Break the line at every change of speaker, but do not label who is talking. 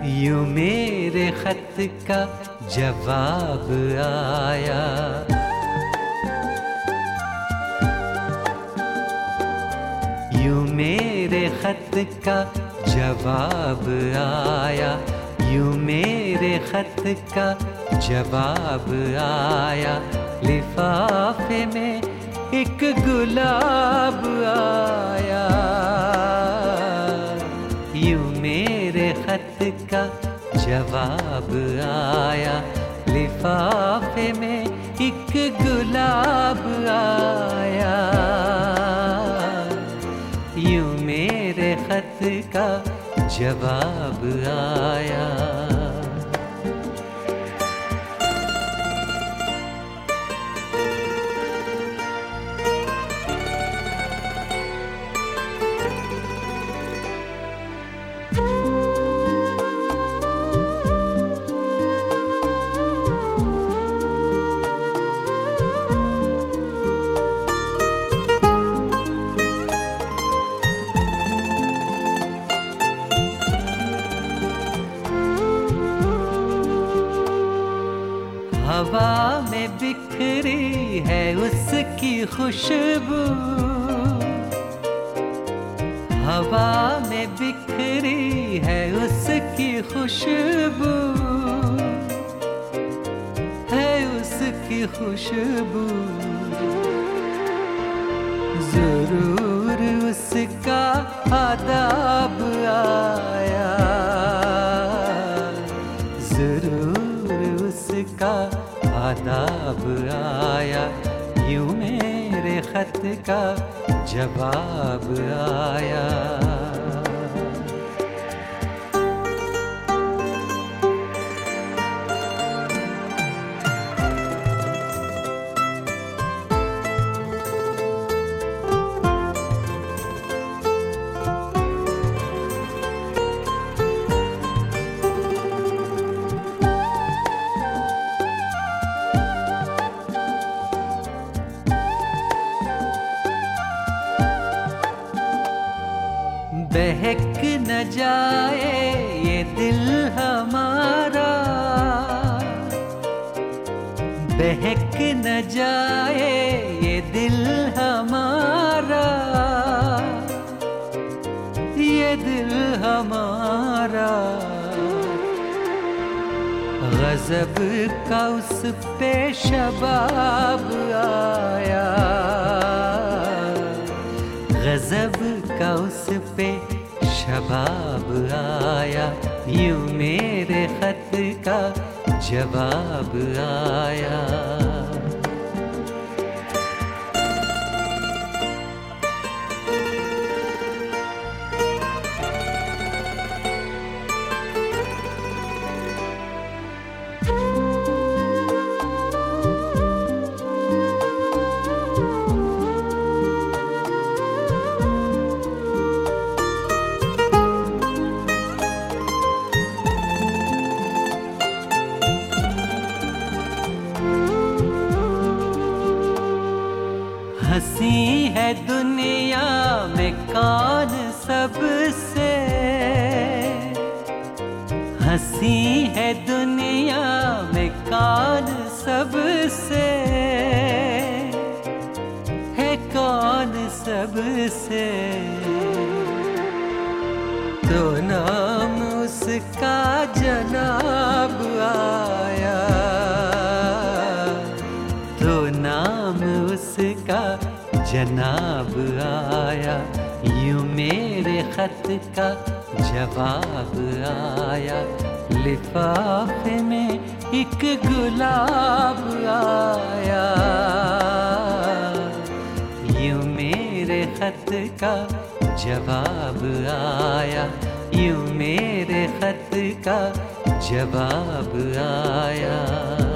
यूं मेरे खत का जवाब आया। यूं मेरे खत का जवाब आया। यूं मेरे खत का जवाब आया। लिफाफे में एक गुलाब आया। यूं मेरे खत का जवाब आया। लिफाफे में एक गुलाब आया। यूं मेरे खत का जवाब आया। हवा में बिखरी है उसकी खुशबू। हवा में बिखरी है उसकी खुशबू। है उसकी खुशबू। जरूर उसका आदाब आया। जरूर उसका आदाब आया। यूं मेरे खत का जवाब आया। बहक न जाए ये दिल हमारा। बहक न जाए ये दिल हमारा। ये दिल हमारा। गज़ब का उस पे शबाब आया। गज़ब का उस पे शबाब आया। यूं मेरे खत का जवाब आया। हंसी है दुनिया में कौन सबसे। हंसी है दुनिया में कौन सबसे। है कौन सबसे। तो नाम उसका जनाब आया। तो नाम उसका जनाब आया। यूं मेरे खत का जवाब आया। लिफाफे में एक गुलाब आया। यूं मेरे खत का जवाब आया। यूं मेरे खत का जवाब आया।